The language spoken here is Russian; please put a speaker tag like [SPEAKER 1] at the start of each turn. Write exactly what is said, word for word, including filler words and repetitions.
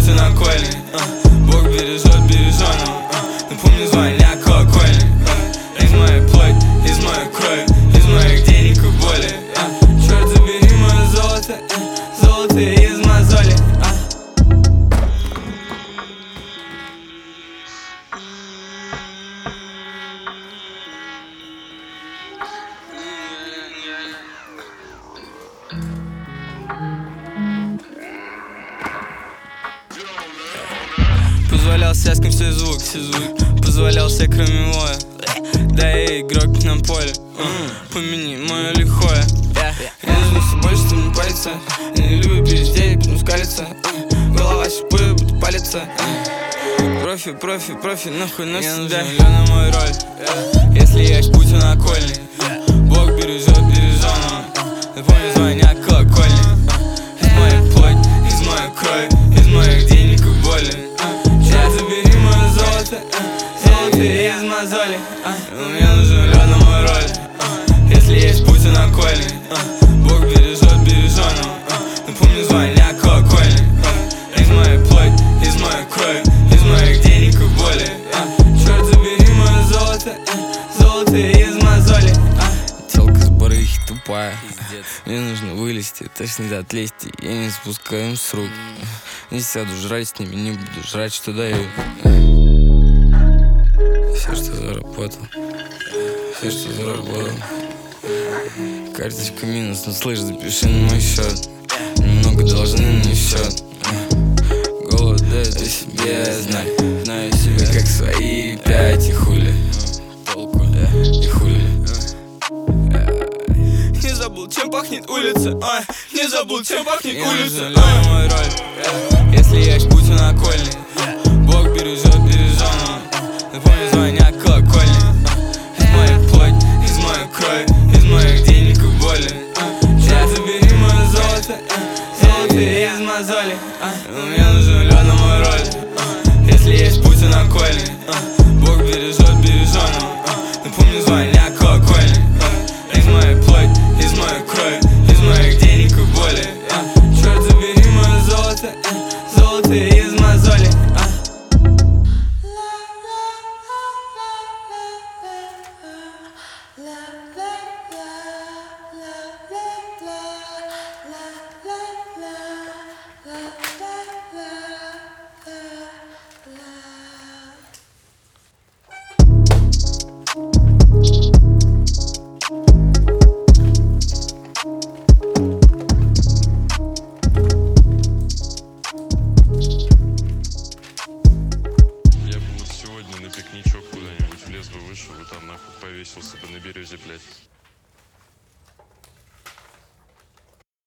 [SPEAKER 1] путь на коле, Бог бережет береженого, напомни звоня колокольни. Из моей плоть, из моей крови, из моих денег и боли. Черт, забери мое золото, золото из мозоли. Позволял себе с кем все звук, все звук. Позволял себе кроме воя. Да я игрок на поле, uh, помяни мое лихое. Я нужно все больше, чем не палится. Я не люблю переждение, потом скалится. uh, Голова щипы, будет палиться. uh, Профи, профи, профи, нахуй на себя. На мою роль, yeah. Если есть путь на окольный, uh, Бог бережет береженого, uh, напомни звоня колокольни. uh, Из моей плоть, из моей крови, из моих денег и боли. Черт, забери мое золото, золото из мозоли. Мне нужен лед на мою роль, если есть путь на коле. Бог бережет береженого, напомни звоня колокольни. Из моей плоть, из моей крови, из моих денег и боли. Черт, забери мое золото, золото из мозоли.
[SPEAKER 2] Телка с барыхи тупая, мне нужно вылезти, тошнит от лести, я не спускаю им с рук. Не сяду жрать с ними, не буду жрать, что дают. Все, что заработал, все, что заработал. Карточка минус, но слышь, запиши на мой счет. Немного должны на счет. Голодает о себе, знай, знаю себя как свои пять и хули. Толку, и хули.
[SPEAKER 1] Не забыл, чем пахнет улица, ай, не забыл, чем пахнет
[SPEAKER 2] Я
[SPEAKER 1] улица.
[SPEAKER 2] нужен мой роль, если есть